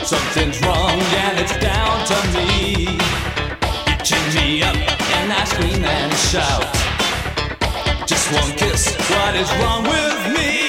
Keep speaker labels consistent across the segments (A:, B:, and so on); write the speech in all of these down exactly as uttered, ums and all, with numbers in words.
A: Something's wrong and it's down to me. You change me up and I scream and shout. Just one kiss, what is wrong with me?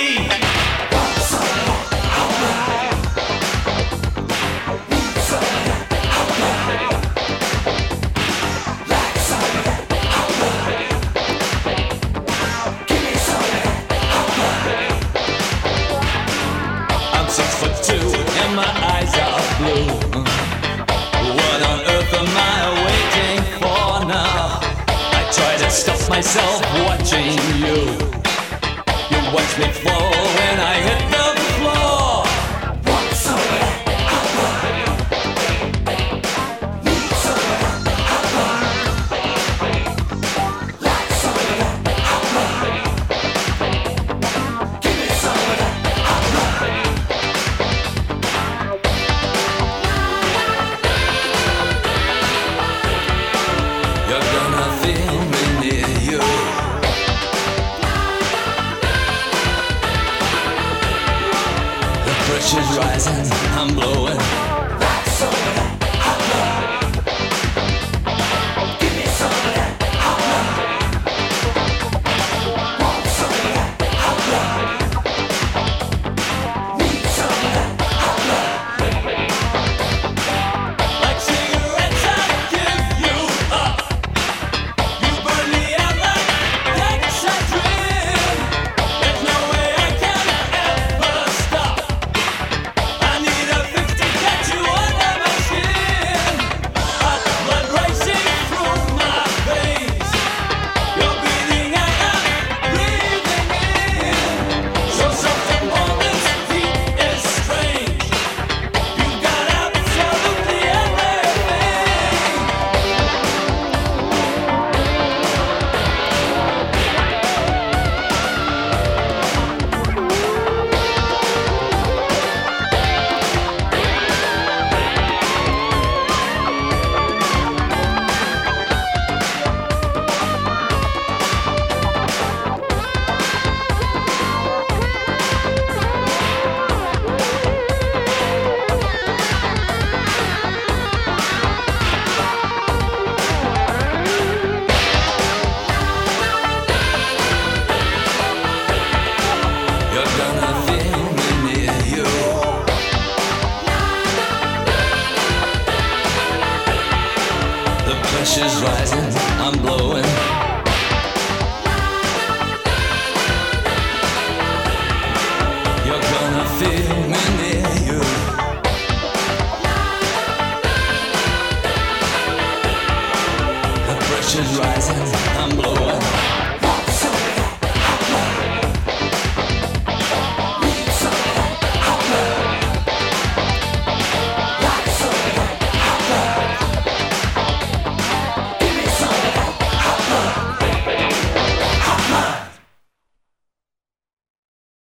A: Six foot two and my eyes are blue. What on earth am I waiting for now? I try to stop myself watching you. You watch me fall when I hit the floor. Want some of that alcohol? Need some of that alcohol? Like some of that alcohol? Give me some of that alcohol. You're gonna feel me near you. The pressure's rising, I'm blowing. Like some of that alcohol. Give me some of that alcohol. Want some of that alcohol. Need some of that alcohol. Like cigarettes, I give you up. You burn me out like Dexedrine. There's no way I can ever stop. I need a fix to get you under my skin. Hot blood racing through my veins. You're breathing out, I'm breathing in. So something on this heat is strange. You got absolutely everything. You're gonna feel me near you. The pressure's rising, I'm blowing. You're gonna feel me near you. The pressure's rising, I'm blowing.